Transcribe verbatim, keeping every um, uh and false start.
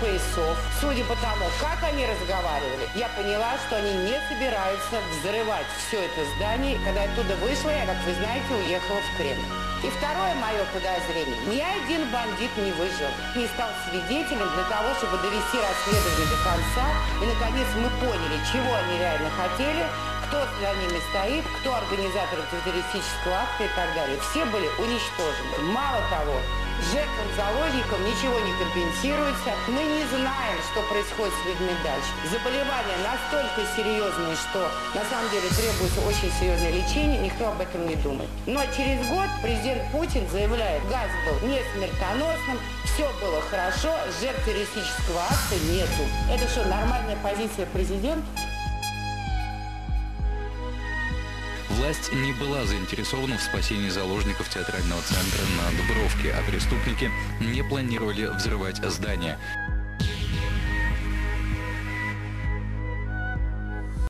поясов. Судя по тому, как они разговаривали, я поняла, что они не собираются взрывать все это здание. Когда я оттуда вышла, я, как вы знаете, уехала в Кремль. И второе мое подозрение. Ни один бандит не выжил, не стал свидетелем для того, чтобы довести расследование до конца. И, наконец, мы поняли, чего они реально хотели, кто за ними стоит, кто организатор террористического акта и так далее. Все были уничтожены. Мало того, жертвам, заложникам ничего не компенсируется. Мы не знаем, что происходит с людьми дальше. Заболевания настолько серьезные, что на самом деле требуется очень серьезное лечение. Никто об этом не думает. Но через год президент Путин заявляет, газ был не смертоносным, все было хорошо, жертв террористического акта нету. Это что, нормальная позиция президента? Власть не была заинтересована в спасении заложников театрального центра на Дубровке, а преступники не планировали взрывать здание.